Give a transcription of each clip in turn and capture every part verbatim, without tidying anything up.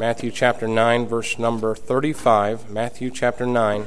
Matthew chapter nine, verse number thirty-five. Matthew chapter nine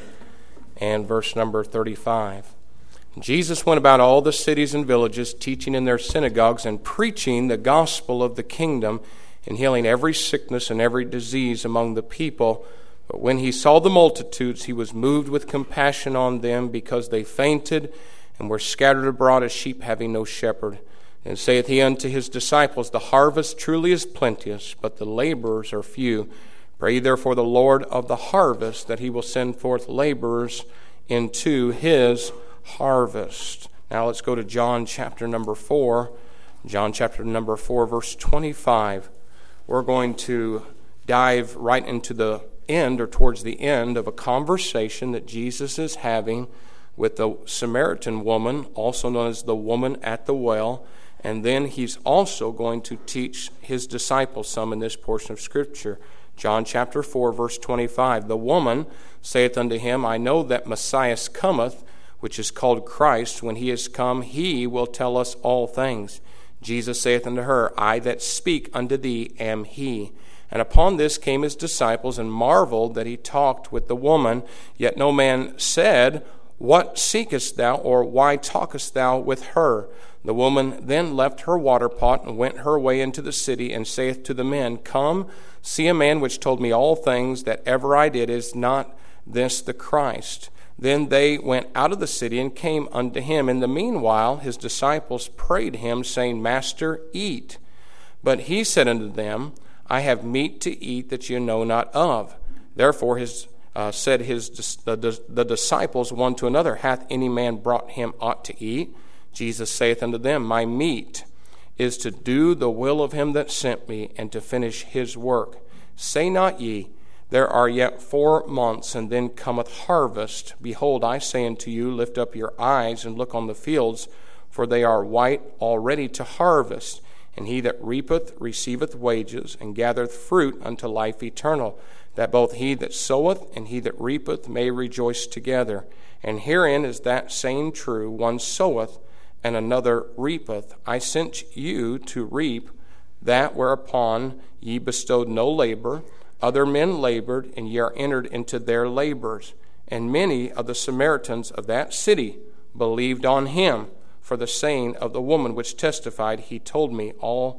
and verse number thirty-five. Jesus went about all the cities and villages, teaching in their synagogues and preaching the gospel of the kingdom and healing every sickness and every disease among the people. But when he saw the multitudes, he was moved with compassion on them, because they fainted and were scattered abroad as sheep having no shepherd. And saith he unto his disciples, The harvest truly is plenteous, but the laborers are few. Pray therefore the Lord of the harvest that he will send forth laborers into his harvest. Now let's go to John chapter number four. John chapter number four, verse twenty-five. We're going to dive right into the end, or towards the end, of a conversation that Jesus is having with the Samaritan woman, also known as the woman at the well. And then he's also going to teach his disciples some in this portion of Scripture. John chapter four, verse twenty-five. The woman saith unto him, I know that Messiah cometh, which is called Christ. When he is come, he will tell us all things. Jesus saith unto her, I that speak unto thee am he. And upon this came his disciples, and marveled that he talked with the woman. Yet no man said, What seekest thou, or why talkest thou with her? The woman then left her water pot, and went her way into the city, and saith to the men, Come, see a man which told me all things that ever I did. Is not this the Christ? Then they went out of the city, and came unto him. In the meanwhile his disciples prayed him, saying, Master, eat. But he said unto them, I have meat to eat that ye know not of. Therefore his uh, said his the, the disciples one to another, Hath any man brought him aught to eat? Jesus saith unto them, My meat is to do the will of him that sent me, and to finish his work. Say not ye, There are yet four months, and then cometh harvest. Behold, I say unto you, Lift up your eyes, and look on the fields, for they are white already to harvest. And he that reapeth receiveth wages, and gathereth fruit unto life eternal, that both he that soweth and he that reapeth may rejoice together. And herein is that saying true, One soweth, and another reapeth. I sent you to reap that whereupon ye bestowed no labor. Other men labored, and ye are entered into their labors. And many of the Samaritans of that city believed on him, for the saying of the woman which testified, He told me all,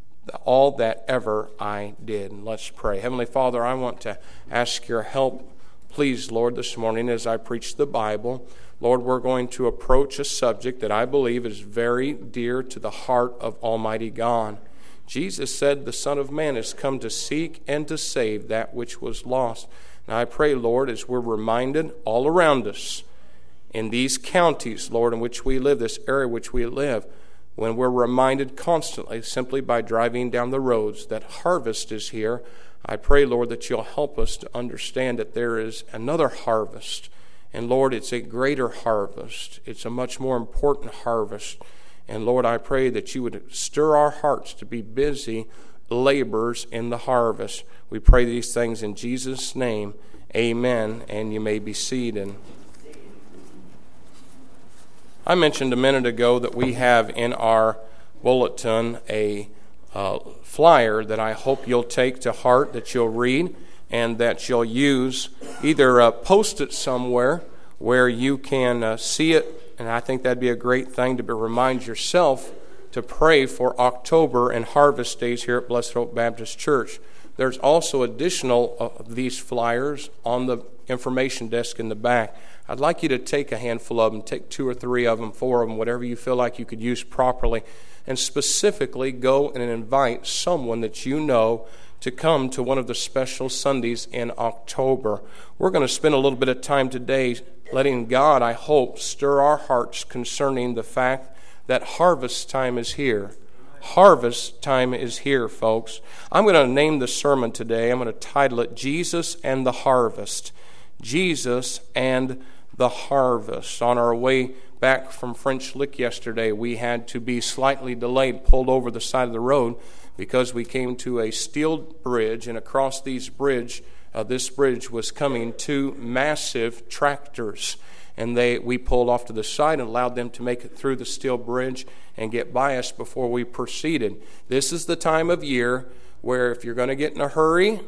all that ever I did. And let's pray. Heavenly Father, I want to ask your help, please, Lord, this morning as I preach the Bible. Lord, we're going to approach a subject that I believe is very dear to the heart of Almighty God. Jesus said the Son of Man has come to seek and to save that which was lost. And I pray, Lord, as we're reminded all around us in these counties, Lord, in which we live, this area in which we live, when we're reminded constantly, simply by driving down the roads, that harvest is here, I pray, Lord, that you'll help us to understand that there is another harvest. And Lord, it's a greater harvest. It's a much more important harvest. And Lord, I pray that you would stir our hearts to be busy laborers in the harvest. We pray these things in Jesus' name. Amen. And you may be seated. I mentioned a minute ago that we have in our bulletin a uh, flyer that I hope you'll take to heart, that you'll read, and that you'll use. Either uh, post it somewhere where you can uh, see it, and I think that'd be a great thing to be, remind yourself to pray for October and harvest days here at Blessed Hope Baptist Church. There's also additional of these flyers on the information desk in the back. I'd like you to take a handful of them, take two or three of them, four of them, whatever you feel like you could use properly, and specifically go and invite someone that you know to come to one of the special Sundays in October. We're going to spend a little bit of time today letting God, I hope, stir our hearts concerning the fact that harvest time is here. Harvest time is here, folks. I'm going to name the sermon today. I'm going to title it Jesus and the Harvest. Jesus and the Harvest. On our way back from French Lick yesterday, we had to be slightly delayed, pulled over the side of the road, because we came to a steel bridge, and across these bridge, uh, this bridge was coming two massive tractors. And they we pulled off to the side and allowed them to make it through the steel bridge and get by us before we proceeded. This is the time of year where if you're going to get in a hurry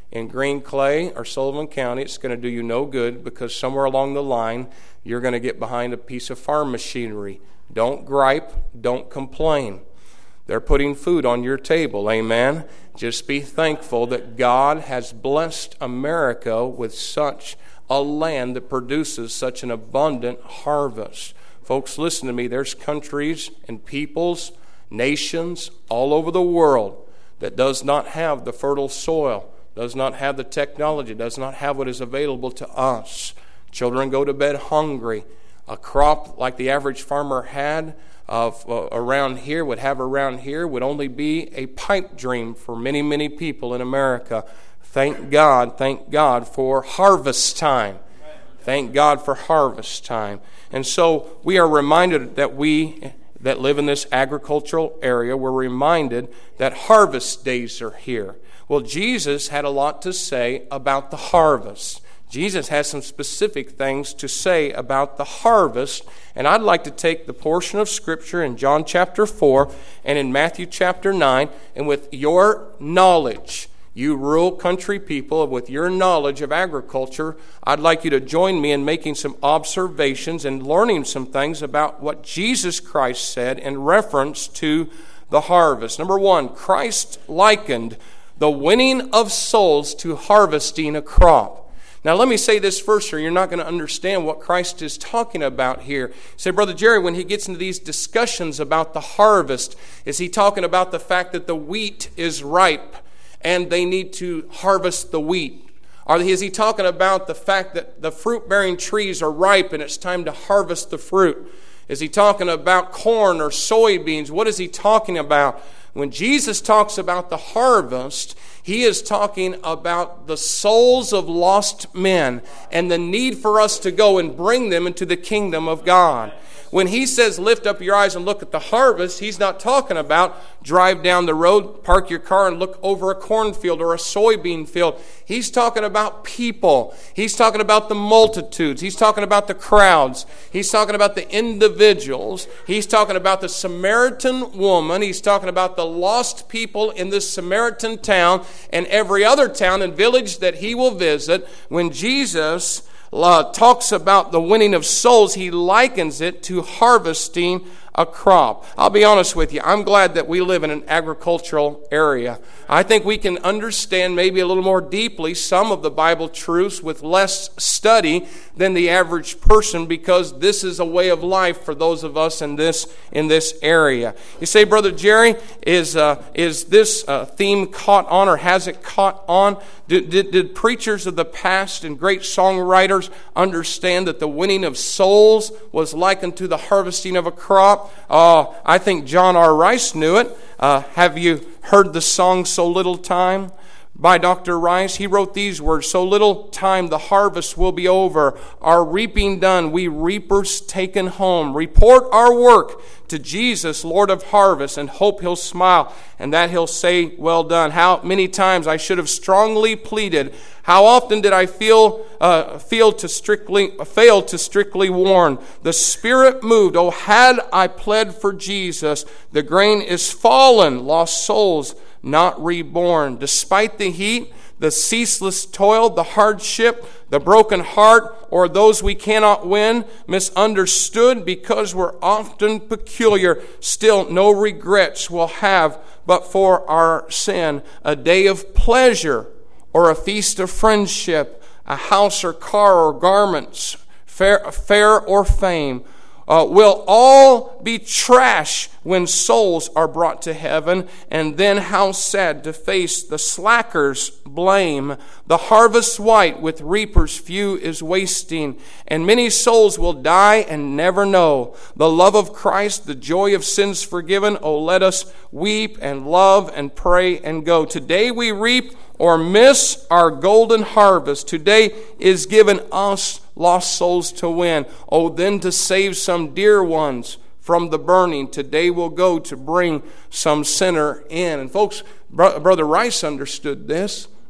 in Green Clay or Sullivan County, it's going to do you no good, because somewhere along the line you're going to get behind a piece of farm machinery. Don't gripe, don't complain. They're putting food on your table, amen? Just be thankful that God has blessed America with such a land that produces such an abundant harvest. Folks, listen to me. There's countries and peoples, nations all over the world that does not have the fertile soil, does not have the technology, does not have what is available to us. Children go to bed hungry. A crop like the average farmer had of uh, around here, would have around here, would only be a pipe dream for many, many people in America. Thank God, thank God for harvest time. Thank God for harvest time. And so we are reminded that we that live in this agricultural area, we're reminded that harvest days are here. Well, Jesus had a lot to say about the harvest. Jesus has some specific things to say about the harvest, and I'd like to take the portion of Scripture in John chapter four and in Matthew chapter nine, and with your knowledge, you rural country people, with your knowledge of agriculture, I'd like you to join me in making some observations and learning some things about what Jesus Christ said in reference to the harvest. Number one, Christ likened the winning of souls to harvesting a crop. Now, let me say this first, or you're not going to understand what Christ is talking about here. Say, Brother Jerry, when he gets into these discussions about the harvest, is he talking about the fact that the wheat is ripe and they need to harvest the wheat? Or is he talking about the fact that the fruit-bearing trees are ripe and it's time to harvest the fruit? Is he talking about corn or soybeans? What is he talking about? When Jesus talks about the harvest, he is talking about the souls of lost men and the need for us to go and bring them into the kingdom of God. When he says lift up your eyes and look at the harvest, he's not talking about drive down the road, park your car and look over a cornfield or a soybean field. He's talking about people. He's talking about the multitudes. He's talking about the crowds. He's talking about the individuals. He's talking about the Samaritan woman. He's talking about the lost people in this Samaritan town and every other town and village that he will visit. When Jesus Uh, talks about the winning of souls, he likens it to harvesting a crop. I'll be honest with you, I'm glad that we live in an agricultural area. I think we can understand maybe a little more deeply some of the Bible truths with less study than the average person, because this is a way of life for those of us in this in this area. You say, Brother Jerry, is uh, is this uh, theme caught on, or has it caught on? Did, did, did preachers of the past and great songwriters understand that the winning of souls was likened to the harvesting of a crop? Uh, I think John R. Rice knew it. Uh, have you heard the song So Little Time by Doctor Rice? He wrote these words: so little time, the harvest will be over, our reaping done, we reapers taken home. Report our work to Jesus, Lord of harvest, and hope he'll smile and that he'll say, well done. How many times I should have strongly pleaded. How often did I feel uh, feel to strictly fail to strictly warn? The Spirit moved. Oh, had I pled for Jesus. The grain is fallen, lost souls not reborn. Despite the heat, the ceaseless toil, the hardship, the broken heart, or those we cannot win, misunderstood because we're often peculiar, still no regrets we'll have but for our sin. A day of pleasure or a feast of friendship, a house or car or garments, fair, fair or fame, Uh, will all be trash when souls are brought to heaven. And then how sad to face the slackers' blame. The harvest white with reapers few is wasting, and many souls will die and never know the love of Christ, the joy of sins forgiven. Oh, let us weep and love and pray and go. Today we reap or miss our golden harvest. Today is given us lost souls to win. Oh, then to save some dear ones from the burning. Today we'll go to bring some sinner in. And folks, Bro- Brother Rice understood this.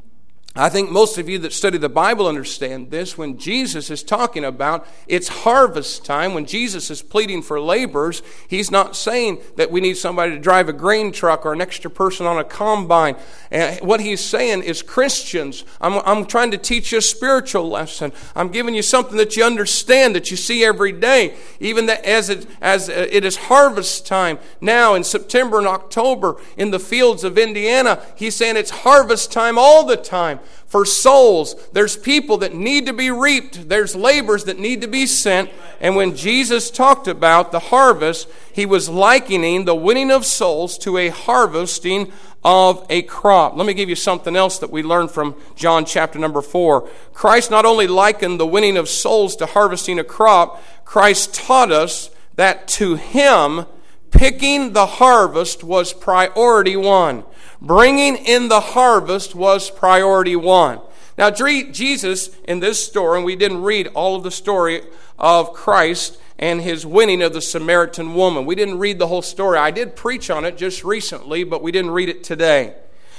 I think most of you that study the Bible understand this. When Jesus is talking about it's harvest time, when Jesus is pleading for laborers, he's not saying that we need somebody to drive a grain truck or an extra person on a combine. And what he's saying is, Christians, I'm, I'm trying to teach you a spiritual lesson. I'm giving you something that you understand, that you see every day. Even that as it, as it is harvest time now in September and October in the fields of Indiana, he's saying it's harvest time all the time. For souls, there's people that need to be reaped. There's laborers that need to be sent. And when Jesus talked about the harvest, he was likening the winning of souls to a harvesting of a crop. Let me give you something else that we learned from John chapter number four. Christ not only likened the winning of souls to harvesting a crop, Christ taught us that to him, picking the harvest was priority one. Bringing in the harvest was priority one. Now, Jesus, in this story, and we didn't read all of the story of Christ and his winning of the Samaritan woman. We didn't read the whole story. I did preach on it just recently, but we didn't read it today.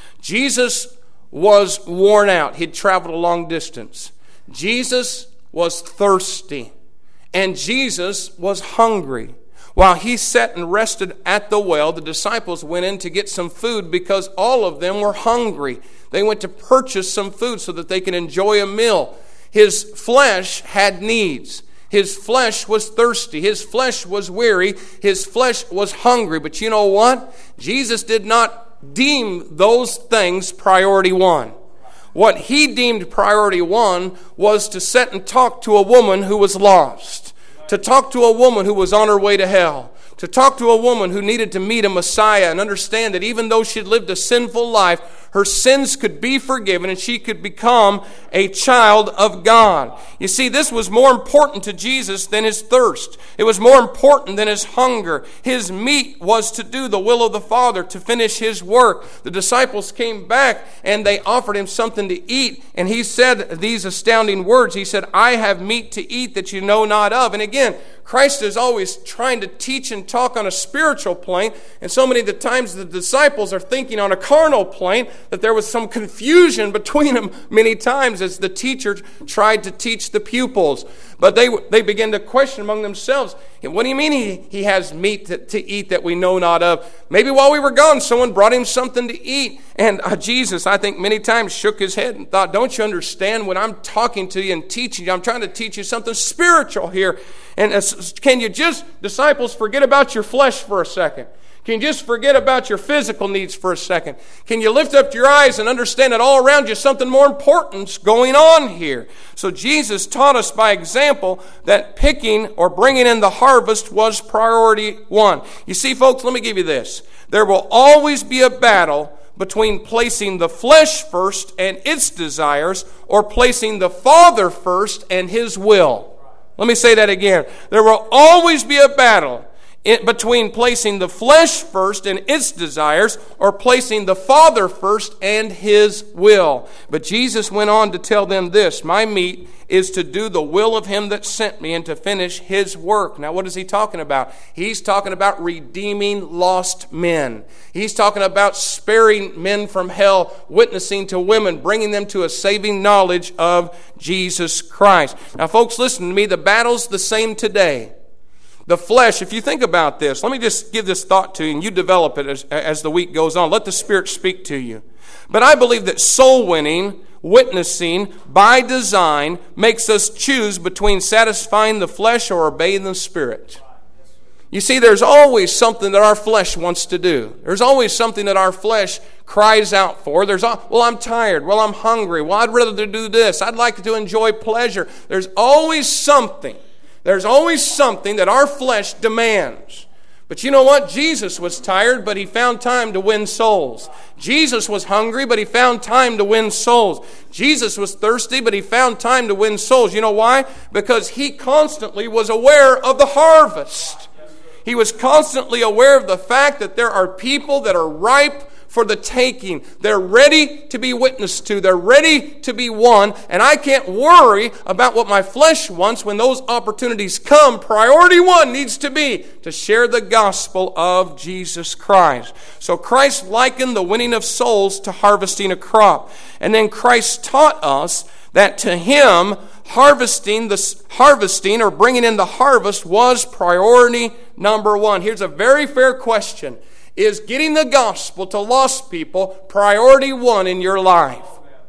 Jesus was worn out. He'd traveled a long distance. Jesus was thirsty. And Jesus was hungry. While he sat and rested at the well, the disciples went in to get some food because all of them were hungry. They went to purchase some food so that they could enjoy a meal. His flesh had needs. His flesh was thirsty. His flesh was weary. His flesh was hungry. But you know what? Jesus did not deem those things priority one. What he deemed priority one was to sit and talk to a woman who was lost. To talk to a woman who was on her way to hell. To talk to a woman who needed to meet a Messiah and understand that even though she'd lived a sinful life, her sins could be forgiven and she could become a child of God. You see, this was more important to Jesus than his thirst. It was more important than his hunger. His meat was to do the will of the Father, to finish his work. The disciples came back and they offered him something to eat. And he said these astounding words. He said, I have meat to eat that you know not of. And again, Christ is always trying to teach and talk on a spiritual plane, and so many of the times the disciples are thinking on a carnal plane that there was some confusion between them many times as the teacher tried to teach the pupils. But they they began to question among themselves, what do you mean he, he has meat to, to eat that we know not of? Maybe while we were gone, someone brought him something to eat. And uh, Jesus, I think, many times shook his head and thought, don't you understand when I'm talking to you and teaching you, I'm trying to teach you something spiritual here. And uh, can you just, disciples, forget about your flesh for a second? Can you just forget about your physical needs for a second? Can you lift up your eyes and understand that all around you something more important's going on here? So Jesus taught us by example that picking or bringing in the harvest was priority one. You see, folks, let me give you this. There will always be a battle between placing the flesh first and its desires or placing the Father first and his will. Let me say that again. There will always be a battle in between placing the flesh first and its desires or placing the Father first and his will. But Jesus went on to tell them this, my meat is to do the will of him that sent me and to finish his work. Now what is he talking about? He's talking about redeeming lost men. He's talking about sparing men from hell, witnessing to women, bringing them to a saving knowledge of Jesus Christ. Now folks, listen to me, the battle's the same today. The flesh, if you think about this, let me just give this thought to you and you develop it as, as the week goes on. Let the Spirit speak to you. But I believe that soul winning, witnessing, by design, makes us choose between satisfying the flesh or obeying the Spirit. You see, there's always something that our flesh wants to do. There's always something that our flesh cries out for. There's, well, I'm tired. Well, I'm hungry. Well, I'd rather do this. I'd like to enjoy pleasure. There's always something. There's always something that our flesh demands. But you know what? Jesus was tired, but he found time to win souls. Jesus was hungry, but he found time to win souls. Jesus was thirsty, but he found time to win souls. You know why? Because he constantly was aware of the harvest. He was constantly aware of the fact that there are people that are ripe for the taking. They're ready to be witnessed to. They're ready to be won. And I can't worry about what my flesh wants when those opportunities come. Priority one needs to be to share the gospel of Jesus Christ. So Christ likened the winning of souls to harvesting a crop. And then Christ taught us that to him, harvesting the harvesting or bringing in the harvest was priority number one. Here's a very fair question. Is getting the gospel to lost people priority one in your life?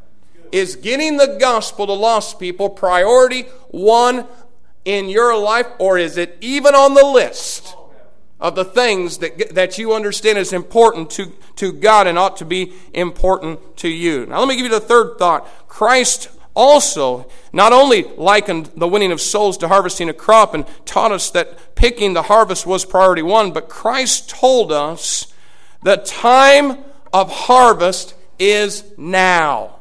Is getting the gospel to lost people priority one in your life, or is it even on the list of the things that, that you understand is important to, to God and ought to be important to you? Now let me give you the third thought. Christ also not only likened the winning of souls to harvesting a crop and taught us that picking the harvest was priority one, but Christ told us the time of harvest is now.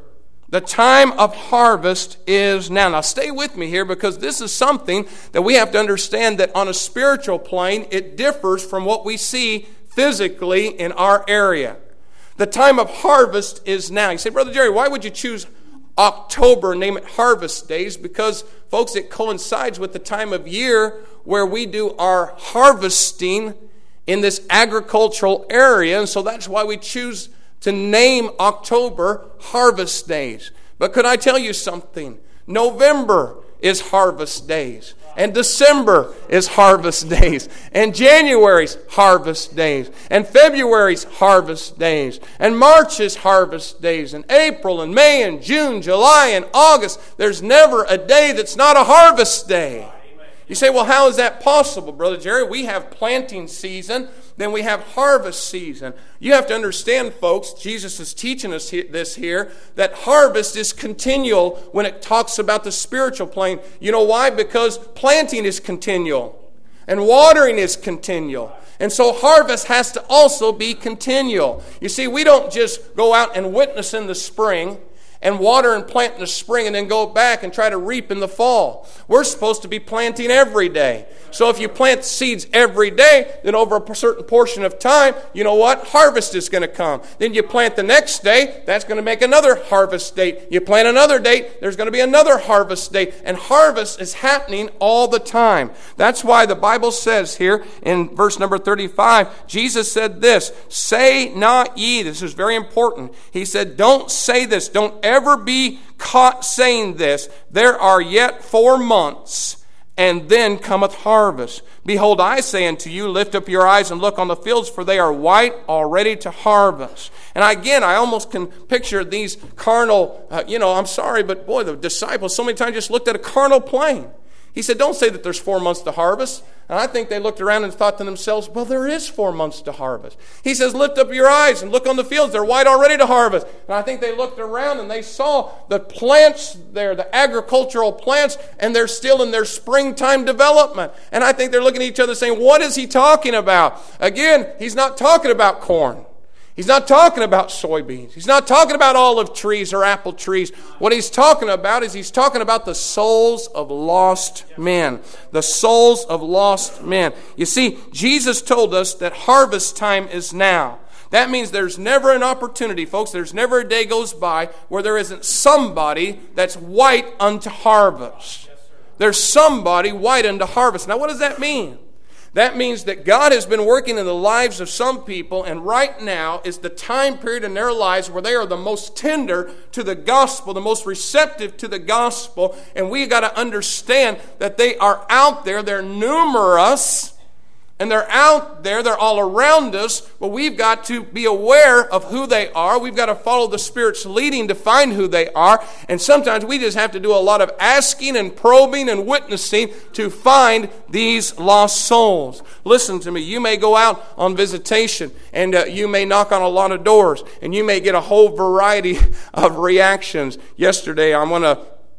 The time of harvest is now. Now stay with me here, because this is something that we have to understand, that on a spiritual plane it differs from what we see physically in our area. The time of harvest is now. You say, Brother Jerry, why would you choose October and name it Harvest Days? Because, folks, it coincides with the time of year where we do our harvesting in this agricultural area, and so that's why we choose to name October Harvest Days. But could I tell you something? November is Harvest Days, and December is Harvest Days, and January's Harvest Days, and February's Harvest Days, and March is Harvest Days, and April and May and June, July and August. There's never a day that's not a harvest day. You say, well, how is that possible, Brother Jerry? We have planting season, then we have harvest season. You have to understand, folks, Jesus is teaching us this here, that harvest is continual when it talks about the spiritual plane. You know why? Because planting is continual, and watering is continual. And so harvest has to also be continual. You see, we don't just go out and witness in the spring and water and plant in the spring and then go back and try to reap in the fall. We're supposed to be planting every day. So if you plant seeds every day, then over a certain portion of time, you know what? Harvest is going to come. Then you plant the next day, that's going to make another harvest date. You plant another date, there's going to be another harvest date. And harvest is happening all the time. That's why the Bible says here in verse number thirty-five, Jesus said this, "Say not ye," this is very important. He said, don't say this, don't ever be caught saying this, "There are yet four months, and then cometh harvest. Behold, I say unto you, lift up your eyes and look on the fields, for they are white already to harvest." And again, I almost can picture these carnal, uh, you know, I'm sorry, but boy, the disciples so many times just looked at a carnal plane. He said, don't say that there's four months to harvest. And I think they looked around and thought to themselves, well, there is four months to harvest. He says, lift up your eyes and look on the fields. They're white already to harvest. And I think they looked around and they saw the plants there, the agricultural plants, and they're still in their springtime development. And I think they're looking at each other saying, what is he talking about? Again, he's not talking about corn. He's not talking about soybeans. He's not talking about olive trees or apple trees. What he's talking about is he's talking about the souls of lost men. The souls of lost men. You see, Jesus told us that harvest time is now. That means there's never an opportunity, folks. There's never a day goes by where there isn't somebody that's white unto harvest. There's somebody white unto harvest. Now, what does that mean? That means that God has been working in the lives of some people, and right now is the time period in their lives where they are the most tender to the gospel, the most receptive to the gospel, and we got to understand that they are out there, they're numerous, and they're out there, they're all around us, but we've got to be aware of who they are. We've got to follow the Spirit's leading to find who they are, and sometimes we just have to do a lot of asking and probing and witnessing to find these lost souls. Listen to me, you may go out on visitation, and uh, you may knock on a lot of doors, and you may get a whole variety of reactions. Yesterday, I'm going to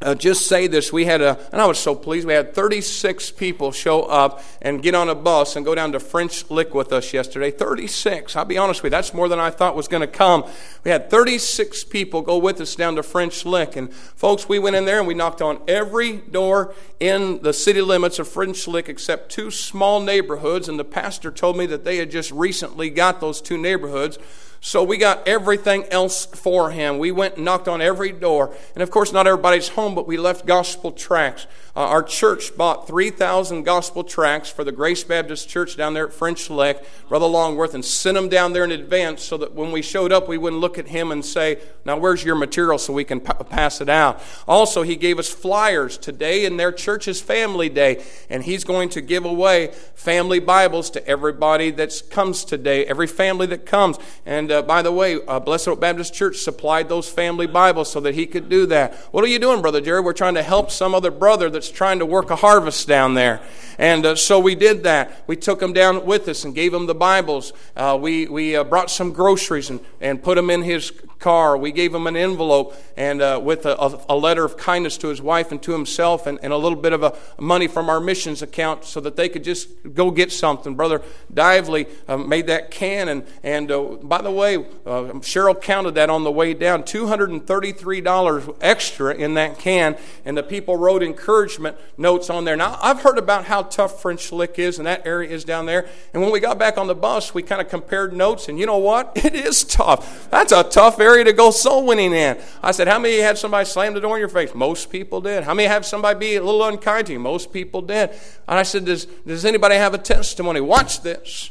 Uh, just say this, we had a, and I was so pleased, we had thirty-six people show up and get on a bus and go down to French Lick with us yesterday. thirty-six. I'll be honest with you, that's more than I thought was going to come. We had thirty-six people go with us down to French Lick. And folks, we went in there and we knocked on every door in the city limits of French Lick except two small neighborhoods. And the pastor told me that they had just recently got those two neighborhoods. So we got everything else for him. We went and knocked on every door. And of course, not everybody's home, but we left gospel tracts. Uh, our church bought three thousand gospel tracts for the Grace Baptist Church down there at French Lick, Brother Longworth, and sent them down there in advance so that when we showed up, we wouldn't look at him and say, now where's your material so we can p- pass it out. Also, he gave us flyers today in their church's family day, and he's going to give away family Bibles to everybody that comes today, every family that comes. And Uh, by the way, uh, Blessed Hope Baptist Church supplied those family Bibles so that he could do that. What are you doing, Brother Jerry? We're trying to help some other brother that's trying to work a harvest down there. And uh, so we did that. We took him down with us and gave him the Bibles. Uh, we we uh, brought some groceries and, and put them in his car. We gave him an envelope and uh, with a, a letter of kindness to his wife and to himself and, and a little bit of a money from our missions account so that they could just go get something. Brother Dively uh, made that can. And, and uh, by the way, uh, Cheryl counted that on the way down, two hundred thirty-three dollars extra in that can. And the people wrote encouragement notes on there. Now, I've heard about how tough French Lick is and that area is down there. And when we got back on the bus, we kind of compared notes. And you know what? It is tough. That's a tough area to go soul winning in. I said, how many had somebody slam the door in your face? Most people did. How many have somebody be a little unkind to you? Most people did. And I said, does, does anybody have a testimony? Watch this.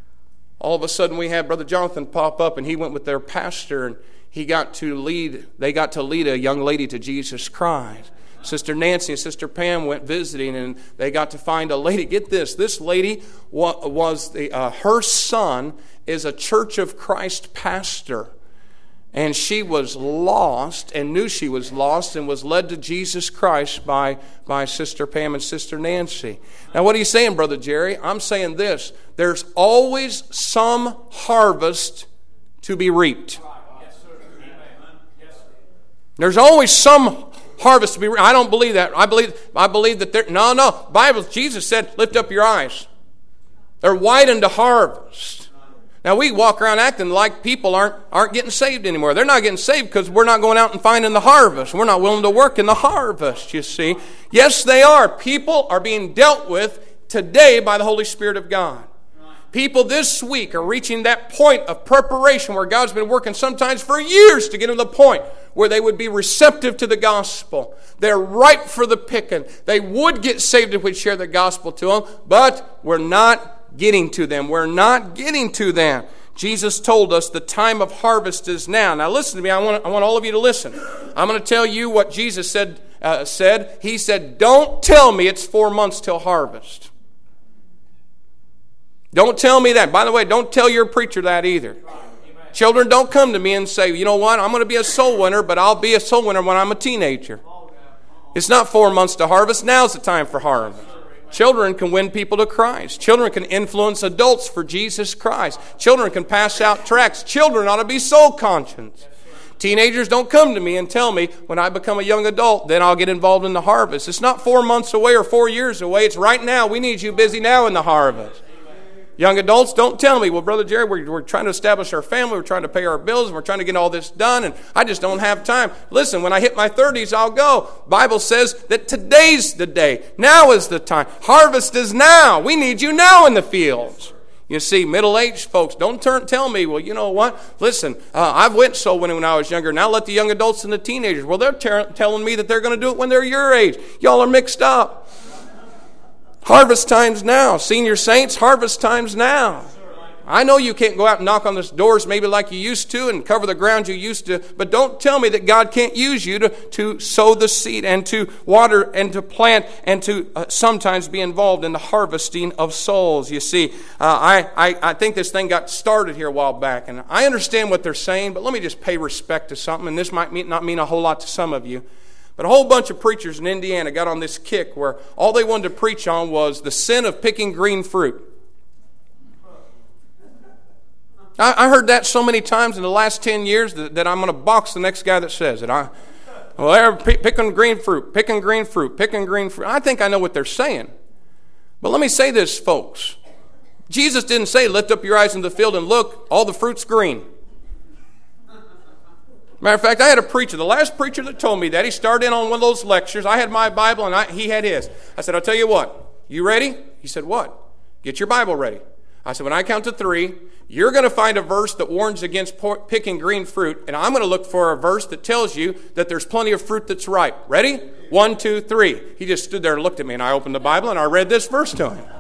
All of a sudden we had Brother Jonathan pop up, and he went with their pastor, and he got to lead, they got to lead a young lady to Jesus Christ. Sister Nancy and Sister Pam went visiting, and they got to find a lady. Get this, this lady was, the, uh, her son is a Church of Christ pastor. And she was lost and knew she was lost and was led to Jesus Christ by, by Sister Pam and Sister Nancy. Now, what are you saying, Brother Jerry? I'm saying this. There's always some harvest to be reaped. There's always some harvest to be reaped. I don't believe that. I believe, I believe that there... No, no. Bible, Jesus said, lift up your eyes. They're wide unto harvest. Now, we walk around acting like people aren't aren't getting saved anymore. They're not getting saved because we're not going out and finding the harvest. We're not willing to work in the harvest, you see. Yes, they are. People are being dealt with today by the Holy Spirit of God. People this week are reaching that point of preparation where God's been working sometimes for years to get to the point where they would be receptive to the gospel. They're ripe for the picking. They would get saved if we share the gospel to them, but we're not getting to them. We're not getting to them. Jesus told us the time of harvest is now. Now listen to me. I want, I want all of you to listen. I'm going to tell you what Jesus said. Uh, said. He said, don't tell me it's four months till harvest. Don't tell me that. By the way, don't tell your preacher that either. Children, don't come to me and say, you know what, I'm going to be a soul winner, but I'll be a soul winner when I'm a teenager. It's not four months to harvest. Now's the time for harvest. Children can win people to Christ. Children can influence adults for Jesus Christ. Children can pass out tracts. Children ought to be soul conscious. Teenagers, don't come to me and tell me when I become a young adult, then I'll get involved in the harvest. It's not four months away or four years away. It's right now. We need you busy now in the harvest. Young adults, don't tell me, well, Brother Jerry, we're, we're trying to establish our family, we're trying to pay our bills, and we're trying to get all this done, and I just don't have time. Listen, when I hit my thirties, I'll go. Bible says that today's the day. Now is the time. Harvest is now. We need you now in the fields. You see, middle-aged folks, don't turn, tell me, well, you know what? Listen, uh, I've went soul winning when I was younger. Now let the young adults and the teenagers. Well, they're ter- telling me that they're going to do it when they're your age. Y'all are mixed up. Harvest time's now. Senior saints, harvest time's now. I know you can't go out and knock on the doors maybe like you used to and cover the ground you used to, but don't tell me that God can't use you to, to sow the seed and to water and to plant and to uh, sometimes be involved in the harvesting of souls. You see, uh, I, I, I think this thing got started here a while back, and I understand what they're saying, but let me just pay respect to something, and this might mean, not mean a whole lot to some of you. But a whole bunch of preachers in Indiana got on this kick where all they wanted to preach on was the sin of picking green fruit. I, I heard that so many times in the last ten years that, that I'm going to box the next guy that says it. I, Well, they're picking green fruit, picking green fruit, picking green fruit. I think I know what they're saying. But let me say this, folks. Jesus didn't say, lift up your eyes in the field and look, all the fruit's green. Matter of fact, I had a preacher, the last preacher that told me that, he started in on one of those lectures. I had my Bible and I, he had his. I said, I'll tell you what, you ready? He said, what? Get your Bible ready. I said, when I count to three, you're going to find a verse that warns against picking green fruit, and I'm going to look for a verse that tells you that there's plenty of fruit that's ripe. Ready? One, two, three. He just stood there and looked at me, and I opened the Bible and I read this verse to him.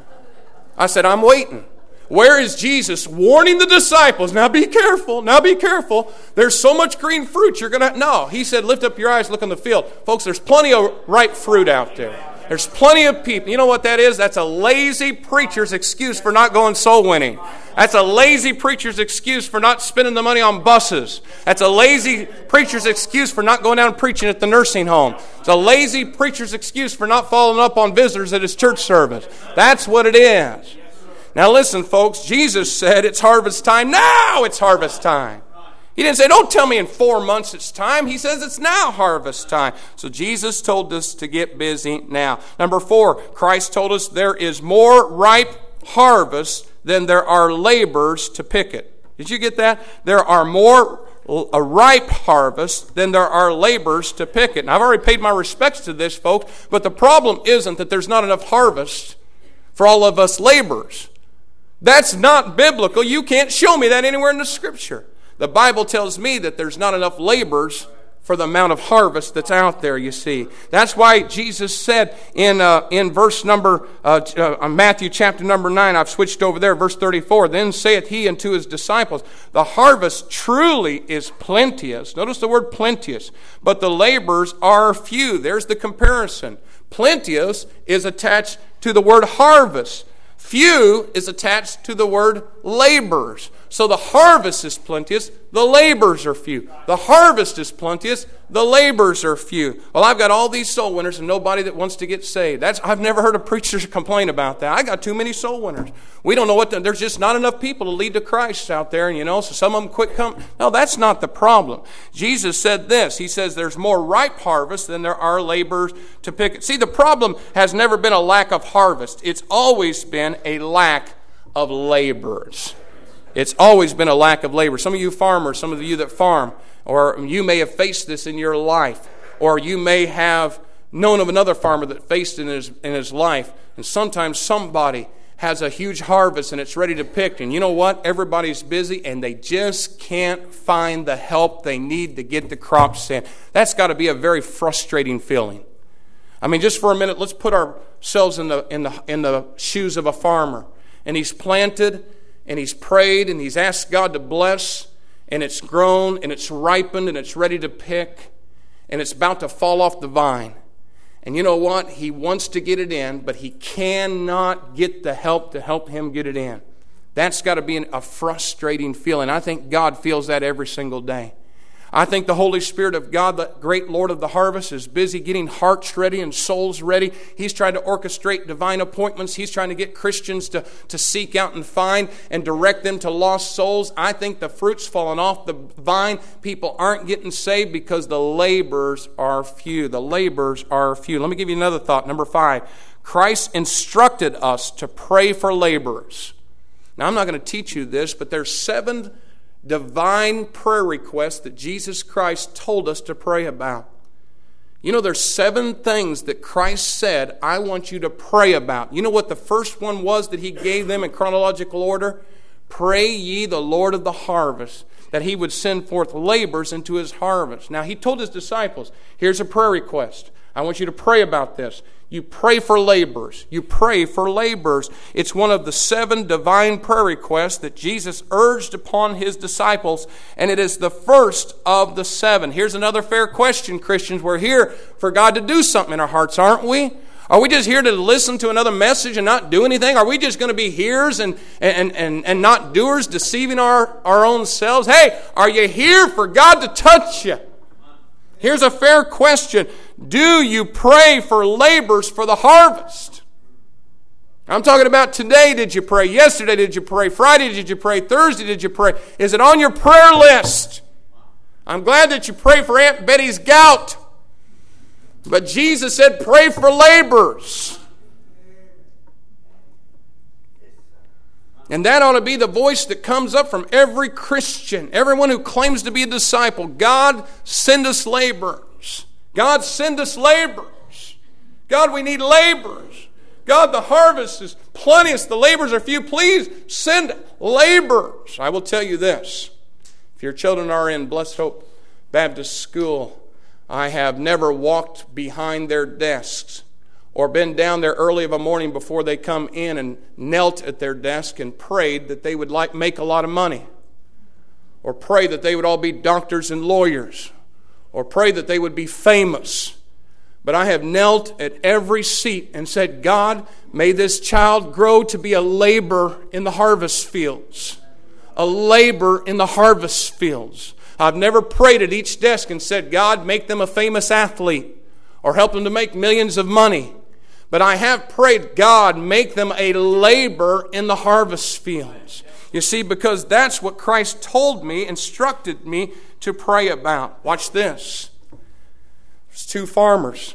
I said, I'm waiting. Where is Jesus warning the disciples? Now be careful. Now be careful. There's so much green fruit you're going to... No, he said, lift up your eyes, look on the field. Folks, there's plenty of ripe fruit out there. There's plenty of people. You know what that is? That's a lazy preacher's excuse for not going soul winning. That's a lazy preacher's excuse for not spending the money on buses. That's a lazy preacher's excuse for not going down and preaching at the nursing home. It's a lazy preacher's excuse for not following up on visitors at his church service. That's what it is. Now listen, folks, Jesus said it's harvest time. Now it's harvest time. He didn't say, don't tell me in four months it's time. He says it's now harvest time. So Jesus told us to get busy now. Number four, Christ told us there is more ripe harvest than there are laborers to pick it. Did you get that? There are more a ripe harvest than there are laborers to pick it. And I've already paid my respects to this, folks, but the problem isn't that there's not enough harvest for all of us laborers. That's not biblical. You can't show me that anywhere in the Scripture. The Bible tells me that there's not enough laborers for the amount of harvest that's out there, you see. That's why Jesus said in uh, in verse number, uh, uh, Matthew chapter number nine, I've switched over there, verse thirty-four, then saith he unto his disciples, the harvest truly is plenteous. Notice the word plenteous. But the laborers are few. There's the comparison. Plenteous is attached to the word harvest. Few is attached to the word laborers. So the harvest is plenteous, the laborers are few. The harvest is plenteous, the laborers are few. Well, I've got all these soul winners and nobody that wants to get saved. That's I've never heard a preacher complain about that. I got too many soul winners. We don't know what, the, there's just not enough people to lead to Christ out there, and you know, so some of them quit coming. No, that's not the problem. Jesus said this. He says there's more ripe harvest than there are laborers to pick it. See, the problem has never been a lack of harvest. It's always been a lack of laborers. It's always been a lack of labor. Some of you farmers, some of you that farm, or you may have faced this in your life, or you may have known of another farmer that faced it in his, in his life, and sometimes somebody has a huge harvest and it's ready to pick, and you know what? Everybody's busy and they just can't find the help they need to get the crops in. That's got to be a very frustrating feeling. I mean, just for a minute, let's put ourselves in the in the in the shoes of a farmer, and he's planted, and he's prayed, and he's asked God to bless, and it's grown, and it's ripened, and it's ready to pick, and it's about to fall off the vine. And you know what? He wants to get it in, but he cannot get the help to help him get it in. That's got to be a frustrating feeling. I think God feels that every single day. I think the Holy Spirit of God, the great Lord of the harvest, is busy getting hearts ready and souls ready. He's trying to orchestrate divine appointments. He's trying to get Christians to, to seek out and find and direct them to lost souls. I think the fruit's fallen off the vine. People aren't getting saved because the laborers are few. The laborers are few. Let me give you another thought. Number five, Christ instructed us to pray for laborers. Now, I'm not going to teach you this, but there's seven divine prayer requests that Jesus Christ told us to pray about. You know, there's seven things that Christ said, I want you to pray about. You know what the first one was that he gave them in chronological order? Pray ye the Lord of the harvest, that he would send forth laborers into his harvest. Now, he told his disciples, here's a prayer request. I want you to pray about this. You pray for laborers. You pray for laborers. It's one of the seven divine prayer requests that Jesus urged upon his disciples, and it is the first of the seven. Here's another fair question, Christians. We're here for God to do something in our hearts, aren't we? Are we just here to listen to another message and not do anything? Are we just going to be hearers and, and, and, and not doers, deceiving our, our own selves? Hey, are you here for God to touch you? Here's a fair question. Do you pray for laborers for the harvest? I'm talking about today. Did you pray? Yesterday did you pray? Friday did you pray? Thursday did you pray? Is it on your prayer list? I'm glad that you pray for Aunt Betty's gout. But Jesus said, pray for laborers. And that ought to be the voice that comes up from every Christian, everyone who claims to be a disciple. God, send us laborers. God, send us laborers. God, we need laborers. God, the harvest is plenteous, the laborers are few. Please send laborers. I will tell you this. If your children are in Blessed Hope Baptist School, I have never walked behind their desks or been down there early of a morning before they come in and knelt at their desk and prayed that they would like make a lot of money, or pray that they would all be doctors and lawyers, or pray that they would be famous. But I have knelt at every seat and said, God, may this child grow to be a laborer in the harvest fields. A laborer in the harvest fields. I've never prayed at each desk and said, God, make them a famous athlete or help them to make millions of money. But I have prayed, God, make them a laborer in the harvest fields. You see, because that's what Christ told me, instructed me to pray about. Watch this. There's two farmers.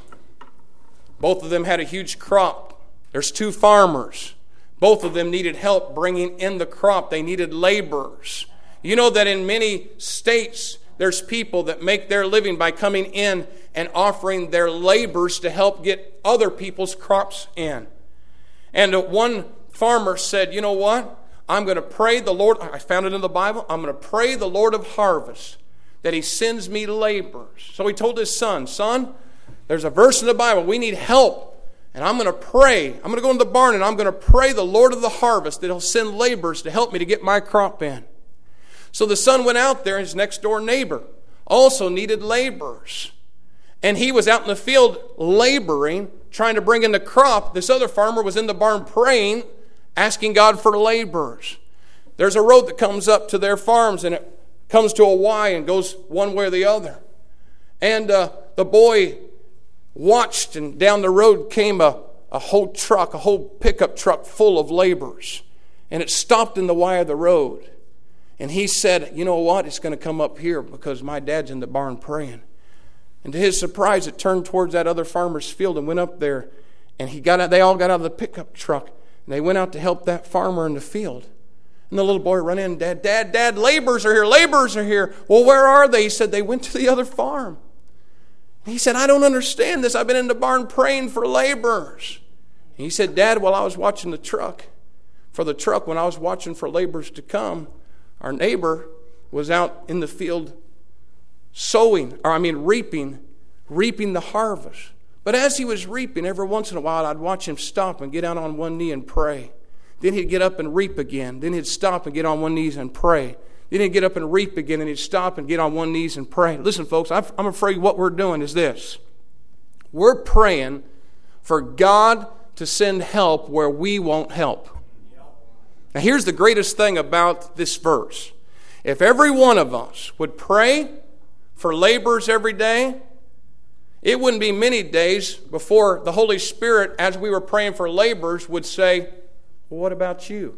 Both of them had a huge crop. There's two farmers. Both of them needed help bringing in the crop. They needed laborers. You know that in many states, there's people that make their living by coming in and offering their labors to help get other people's crops in. And one farmer said, you know what? I'm going to pray the Lord, I found it in the Bible, I'm going to pray the Lord of harvest that He sends me laborers. So he told his son, son, there's a verse in the Bible, we need help. And I'm going to pray. I'm going to go into the barn and I'm going to pray the Lord of the harvest that He'll send laborers to help me to get my crop in. So the son went out there, and his next door neighbor also needed laborers. And he was out in the field laboring, trying to bring in the crop. This other farmer was in the barn praying, asking God for laborers. There's a road that comes up to their farms, and it comes to a Y and goes one way or the other. And uh, the boy watched, and down the road came a, a whole truck, a whole pickup truck full of laborers. And it stopped in the Y of the road. And he said, you know what, it's going to come up here because my dad's in the barn praying. And to his surprise, it turned towards that other farmer's field and went up there. And he got out, they all got out of the pickup truck. And they went out to help that farmer in the field. And the little boy ran in, Dad, Dad, Dad, laborers are here, laborers are here. Well, where are they? He said, they went to the other farm. And he said, I don't understand this. I've been in the barn praying for laborers. And he said, Dad, while I was watching the truck, for the truck, when I was watching for laborers to come, our neighbor was out in the field sowing, or I mean reaping, reaping the harvest. But as he was reaping, every once in a while, I'd watch him stop and get out on one knee and pray. Then he'd get up and reap again. Then he'd stop and get on one knee and pray. Then he'd get up and reap again, and he'd stop and get on one knee and pray. Listen, folks, I'm afraid what we're doing is this. We're praying for God to send help where we won't help. Now, here's the greatest thing about this verse. If every one of us would pray for laborers every day, it wouldn't be many days before the Holy Spirit, as we were praying for laborers, would say, well, what about you?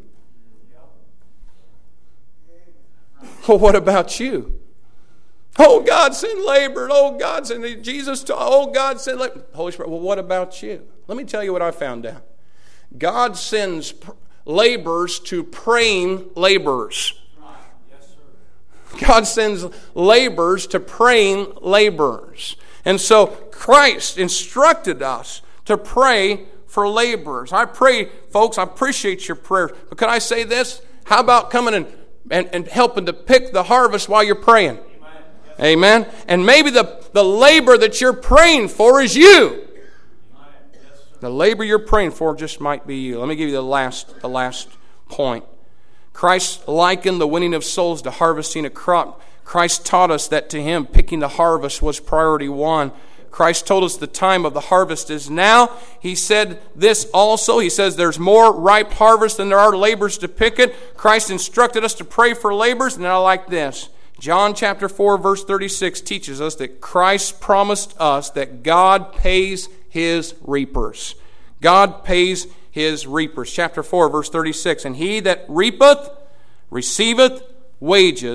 Well, what about you? Oh, God, send laborers. Oh, God, send Jesus. To, oh, God, send laborers. Holy Spirit, well, what about you? Let me tell you what I found out. God sends laborers to praying laborers. Yes, sir. God sends laborers to praying laborers. And so Christ instructed us to pray for laborers. I pray, folks, I appreciate your prayers. But can I say this? How about coming and, and, and helping to pick the harvest while you're praying? Amen. Yes, Amen. And maybe the, the labor that you're praying for is you. The labor you're praying for just might be you. Let me give you the last, the last point. Christ likened the winning of souls to harvesting a crop. Christ taught us that to Him, picking the harvest was priority one. Christ told us the time of the harvest is now. He said this also. He says there's more ripe harvest than there are laborers to pick it. Christ instructed us to pray for laborers, and I like this. John chapter four, verse thirty-six teaches us that Christ promised us that God pays His reapers. God pays His reapers. Chapter four, verse thirty-six. And he that reapeth, receiveth wages,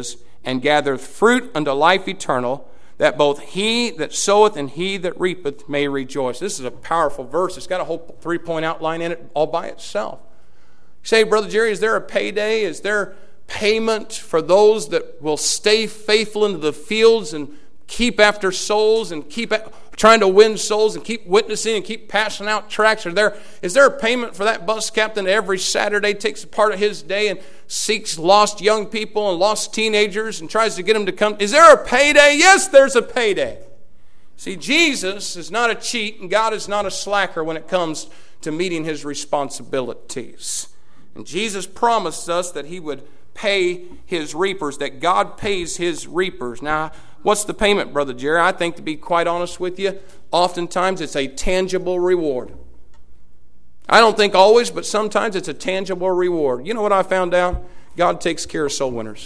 and gathereth fruit unto life eternal, that both he that soweth and he that reapeth may rejoice. This is a powerful verse. It's got a whole three-point outline in it all by itself. You say, Brother Jerry, is there a payday? Is there payment for those that will stay faithful into the fields and keep after souls and keep trying to win souls and keep witnessing and keep passing out tracts? Are there, is there a payment for that bus captain that every Saturday takes a part of his day and seeks lost young people and lost teenagers and tries to get them to come? Is there a payday? Yes, there's a payday. See, Jesus is not a cheat and God is not a slacker when it comes to meeting his responsibilities. And Jesus promised us that he would pay his reapers, that God pays his reapers. Now, what's the payment, Brother Jerry? I think, to be quite honest with you, oftentimes it's a tangible reward. I don't think always, but sometimes it's a tangible reward. You know what I found out? God takes care of soul winners.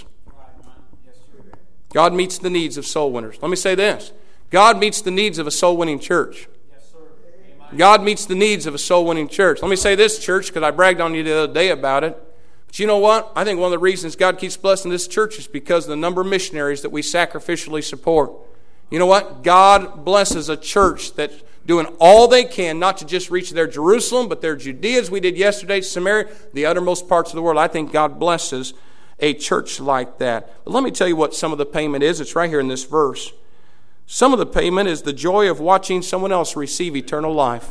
God meets the needs of soul winners. Let me say this. God meets the needs of a soul-winning church. God meets the needs of a soul-winning church. Let me say this, church, because I bragged on you the other day about it. But you know what? I think one of the reasons God keeps blessing this church is because of the number of missionaries that we sacrificially support. You know what? God blesses a church that's doing all they can not to just reach their Jerusalem, but their Judea, as we did yesterday, Samaria, the uttermost parts of the world. I think God blesses a church like that. But let me tell you what some of the payment is. It's right here in this verse. Some of the payment is the joy of watching someone else receive eternal life.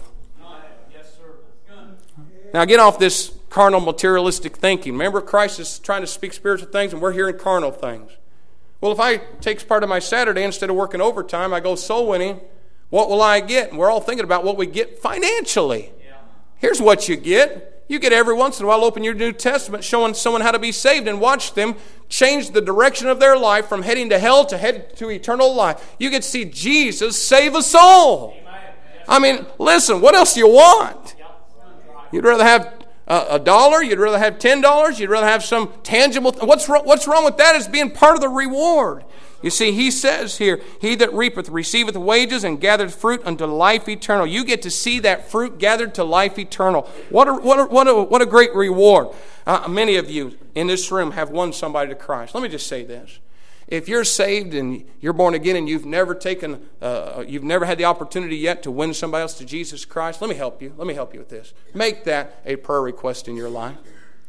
Now get off this carnal materialistic thinking. Remember, Christ is trying to speak spiritual things and we're hearing carnal things. Well, if I take part of my Saturday, instead of working overtime, I go soul winning, what will I get? And we're all thinking about what we get financially. Yeah. Here's what you get. You get every once in a while open your New Testament showing someone how to be saved and watch them change the direction of their life from heading to hell to head to eternal life. You get to see Jesus save a soul. Amen. I mean, listen, what else do you want? You'd rather have a, a dollar? You'd rather have ten dollars? You'd rather have some tangible... Th- what's, wrong, what's wrong with that is being part of the reward. You see, he says here, he that reapeth receiveth wages and gathereth fruit unto life eternal. You get to see that fruit gathered to life eternal. What a, what a, what a, what a great reward. Uh, many of you in this room have won somebody to Christ. Let me just say this. If you're saved and you're born again and you've never taken, uh, you've never had the opportunity yet to win somebody else to Jesus Christ, let me help you. Let me help you with this. Make that a prayer request in your life.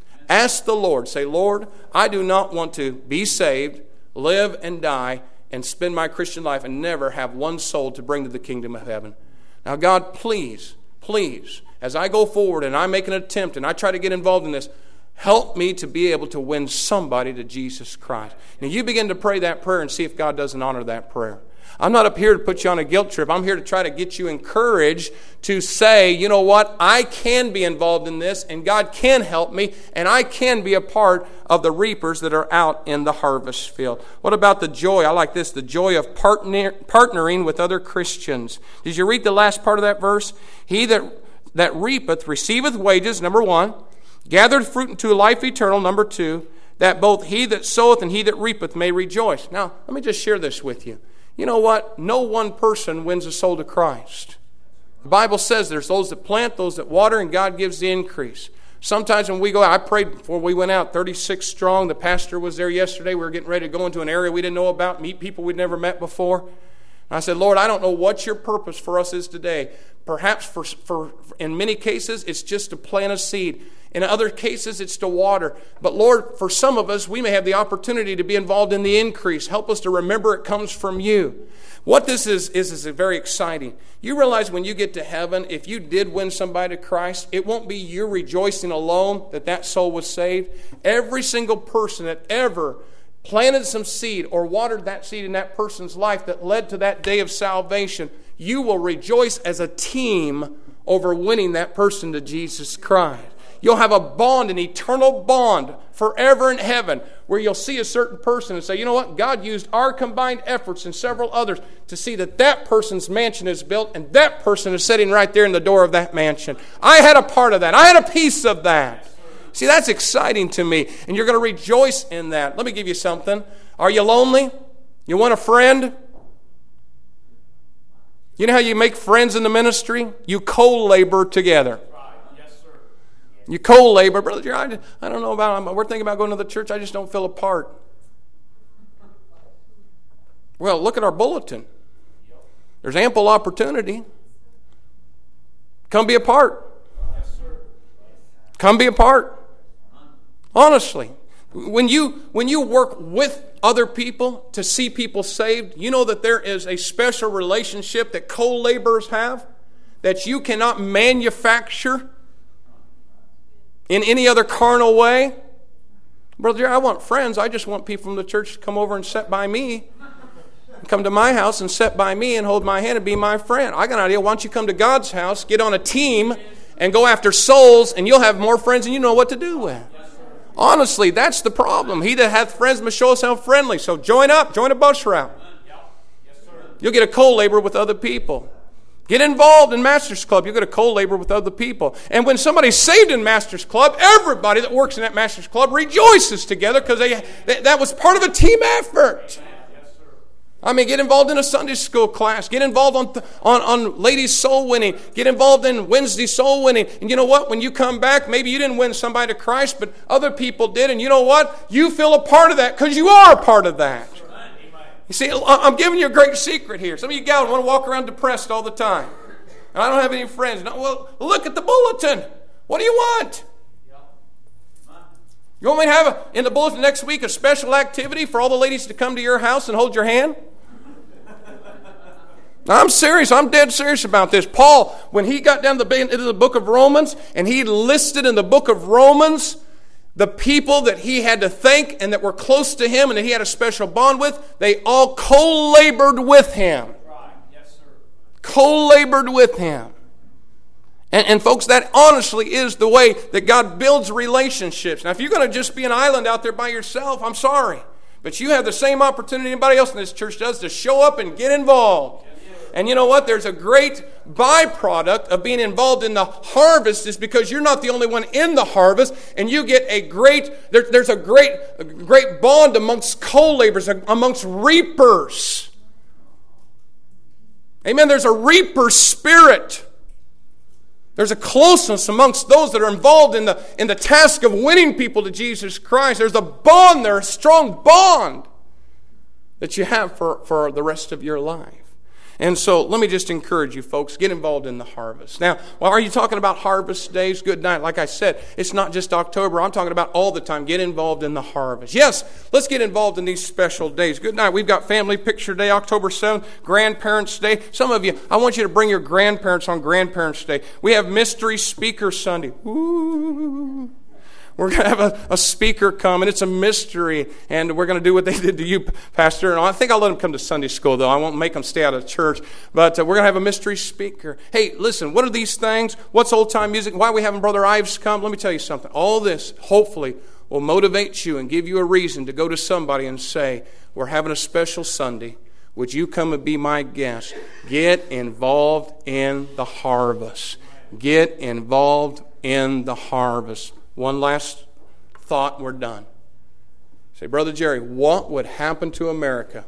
Ask the Lord. Say, Lord, I do not want to be saved, live and die, and spend my Christian life and never have one soul to bring to the kingdom of heaven. Now, God, please, please, as I go forward and I make an attempt and I try to get involved in this, help me to be able to win somebody to Jesus Christ. Now, you begin to pray that prayer and see if God doesn't honor that prayer. I'm not up here to put you on a guilt trip. I'm here to try to get you encouraged to say, you know what, I can be involved in this and God can help me and I can be a part of the reapers that are out in the harvest field. What about the joy? I like this, the joy of partner, partnering with other Christians. Did you read the last part of that verse? He that, that reapeth receiveth wages, number one, gathereth fruit unto life eternal, number two, that both he that soweth and he that reapeth may rejoice. Now, let me just share this with you. You know what? No one person wins a soul to Christ. The Bible says there's those that plant, those that water, and God gives the increase. Sometimes when we go out, I prayed before we went out, thirty-six strong. The pastor was there yesterday. We were getting ready to go into an area we didn't know about, meet people we'd never met before. And I said, Lord, I don't know what your purpose for us is today. Perhaps for, for in many cases, it's just to plant a seed. In other cases, it's to water. But Lord, for some of us, we may have the opportunity to be involved in the increase. Help us to remember it comes from you. What this is, is, is very exciting. You realize when you get to heaven, if you did win somebody to Christ, it won't be you rejoicing alone that that soul was saved. Every single person that ever planted some seed or watered that seed in that person's life that led to that day of salvation, you will rejoice as a team over winning that person to Jesus Christ. You'll have a bond, an eternal bond forever in heaven where you'll see a certain person and say, you know what, God used our combined efforts and several others to see that that person's mansion is built and that person is sitting right there in the door of that mansion. I had a part of that. I had a piece of that. See, that's exciting to me, and you're going to rejoice in that. Let me give you something. Are you lonely? You want a friend? You know how you make friends in the ministry? You co-labor together. You co-labor. Brother Jerry, I, I don't know about, we're thinking about going to the church. I just don't feel a part. Well, look at our bulletin. There's ample opportunity. Come be a part. Come be a part. Honestly. When you, when you work with other people to see people saved, you know that there is a special relationship that co-laborers have that you cannot manufacture in any other carnal way. Brother, I want friends. I just want people from the church to come over and sit by me. Come to my house and sit by me and hold my hand and be my friend. I got an idea. Why don't you come to God's house, get on a team, and go after souls, and you'll have more friends than you know what to do with. Honestly, that's the problem. He that hath friends must show himself friendly. So join up. Join a bus route. You'll get a co-labor with other people. Get involved in Master's Club. You'll get a co-labor with other people. And when somebody's saved in Master's Club, everybody that works in that Master's Club rejoices together because they, they, that was part of a team effort. I mean, get involved in a Sunday school class. Get involved on, on, on ladies' soul winning. Get involved in Wednesday soul winning. And you know what? When you come back, maybe you didn't win somebody to Christ, but other people did. And you know what? You feel a part of that because you are a part of that. You see, I'm giving you a great secret here. Some of you gals want to walk around depressed all the time. And I don't have any friends. No, well, look at the bulletin. What do you want? You want me to have a, in the bulletin next week a special activity for all the ladies to come to your house and hold your hand? I'm serious. I'm dead serious about this. Paul, when he got down to the, into the book of Romans, and he listed in the book of Romans the people that he had to thank and that were close to him and that he had a special bond with, they all co-labored with him. Right. Yes, sir. Co-labored with him. And, and folks, that honestly is the way that God builds relationships. Now, if you're going to just be an island out there by yourself, I'm sorry. But you have the same opportunity anybody else in this church does to show up and get involved. And you know what? There's a great byproduct of being involved in the harvest is because you're not the only one in the harvest, and you get a great, there, there's a great, a great bond amongst co-laborers, amongst reapers. Amen. There's a reaper spirit. There's a closeness amongst those that are involved in the, in the task of winning people to Jesus Christ. There's a bond there, a strong bond that you have for, for the rest of your life. And so let me just encourage you folks, get involved in the harvest. Now, well, are you talking about harvest days? Good night. Like I said, it's not just October. I'm talking about all the time. Get involved in the harvest. Yes, let's get involved in these special days. Good night. We've got Family Picture Day, October seventh, Grandparents' Day. Some of you, I want you to bring your grandparents on Grandparents' Day. We have Mystery Speaker Sunday. Ooh. We're going to have a, a speaker come, and it's a mystery, and we're going to do what they did to you, Pastor. And I think I'll let them come to Sunday school, though. I won't make them stay out of church. But uh, we're going to have a mystery speaker. Hey, listen, what are these things? What's old-time music? Why are we having Brother Ives come? Let me tell you something. All this, hopefully, will motivate you and give you a reason to go to somebody and say, we're having a special Sunday. Would you come and be my guest? Get involved in the harvest. Get involved in the harvest. One last thought, we're done. Say, Brother Jerry, what would happen to America?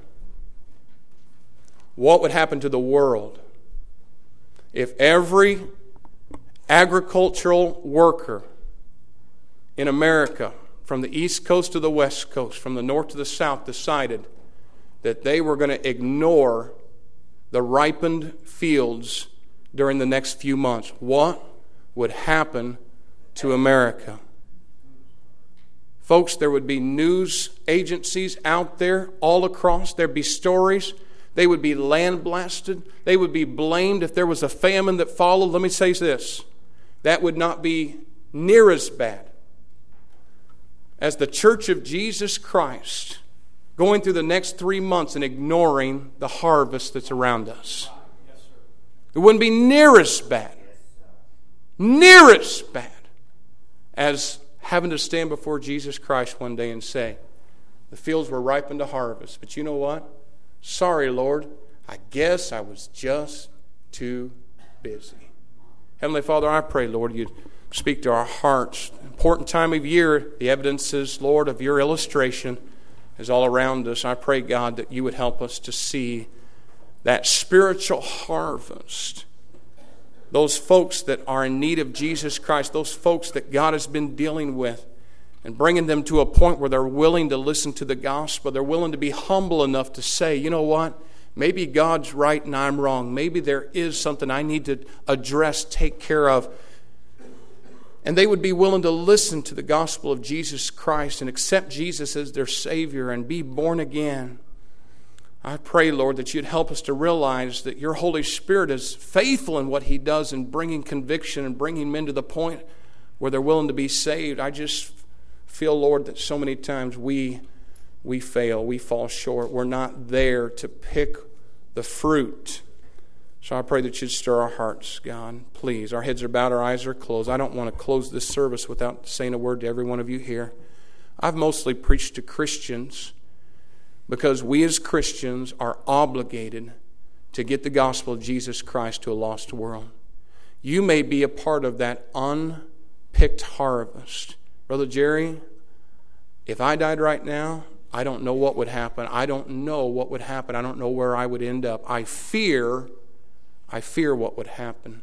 What would happen to the world if every agricultural worker in America, from the East Coast to the West Coast, from the North to the South, decided that they were going to ignore the ripened fields during the next few months? What would happen to America? Folks, there would be news agencies out there all across. There'd be stories. They would be land blasted. They would be blamed if there was a famine that followed. Let me say this. That would not be near as bad as the Church of Jesus Christ going through the next three months and ignoring the harvest that's around us. It wouldn't be near as bad. Near as bad as having to stand before Jesus Christ one day and say, the fields were ripened to harvest. But you know what? Sorry, Lord. I guess I was just too busy. Heavenly Father, I pray, Lord, you'd speak to our hearts. Important time of year, the evidences, Lord, of your illustration is all around us. I pray, God, that you would help us to see that spiritual harvest. Those folks that are in need of Jesus Christ, those folks that God has been dealing with, and bringing them to a point where they're willing to listen to the gospel. They're willing to be humble enough to say, you know what? Maybe God's right and I'm wrong. Maybe there is something I need to address, take care of. And they would be willing to listen to the gospel of Jesus Christ and accept Jesus as their Savior and be born again. I pray, Lord, that you'd help us to realize that your Holy Spirit is faithful in what He does in bringing conviction and bringing men to the point where they're willing to be saved. I just feel, Lord, that so many times we we fail, we fall short. We're not there to pick the fruit. So I pray that you'd stir our hearts, God. Please, our heads are bowed, our eyes are closed. I don't want to close this service without saying a word to every one of you here. I've mostly preached to Christians because we as Christians are obligated to get the gospel of Jesus Christ to a lost world. You may be a part of that unpicked harvest. Brother Jerry, if I died right now, I don't know what would happen. I don't know what would happen. I don't know where I would end up. I fear, I fear what would happen.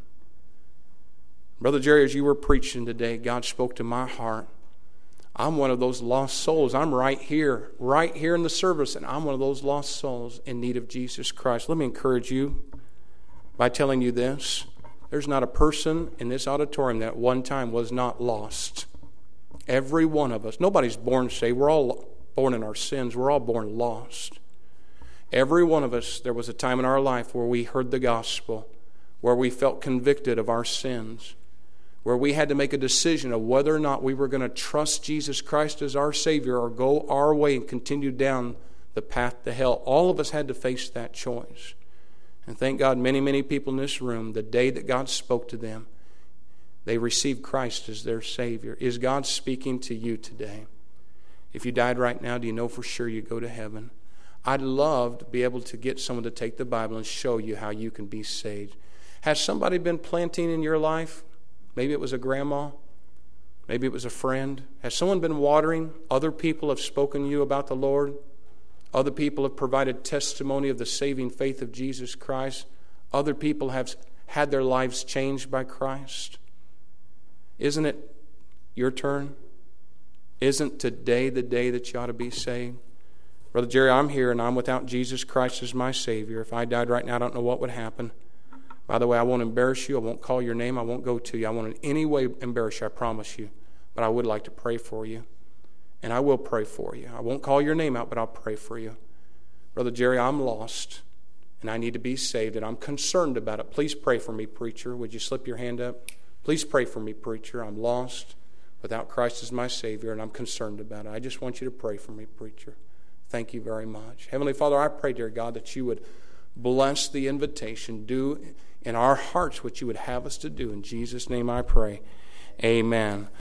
Brother Jerry, as you were preaching today, God spoke to my heart. I'm one of those lost souls. I'm right here, right here in the service, and I'm one of those lost souls in need of Jesus Christ. Let me encourage you by telling you this. There's not a person in this auditorium that at one time was not lost. Every one of us. Nobody's born saved. We're all born in our sins. We're all born lost. Every one of us, there was a time in our life where we heard the gospel, where we felt convicted of our sins, where we had to make a decision of whether or not we were going to trust Jesus Christ as our Savior or go our way and continue down the path to hell. All of us had to face that choice. And thank God, many, many people in this room, the day that God spoke to them, they received Christ as their Savior. Is God speaking to you today? If you died right now, do you know for sure you go to heaven? I'd love to be able to get someone to take the Bible and show you how you can be saved. Has somebody been planting in your life? Maybe it was a grandma. Maybe it was a friend. Has someone been watering? Other people have spoken to you about the Lord. Other people have provided testimony of the saving faith of Jesus Christ. Other people have had their lives changed by Christ. Isn't it your turn? Isn't today the day that you ought to be saved? Brother Jerry, I'm here and I'm without Jesus Christ as my Savior. If I died right now, I don't know what would happen. By the way, I won't embarrass you. I won't call your name. I won't go to you. I won't in any way embarrass you, I promise you. But I would like to pray for you. And I will pray for you. I won't call your name out, but I'll pray for you. Brother Jerry, I'm lost and I need to be saved and I'm concerned about it. Please pray for me, preacher. Would you slip your hand up? Please pray for me, preacher. I'm lost without Christ as my Savior, and I'm concerned about it. I just want you to pray for me, preacher. Thank you very much. Heavenly Father, I pray, dear God, that you would bless the invitation, do in our hearts what you would have us to do. In Jesus' name I pray. Amen.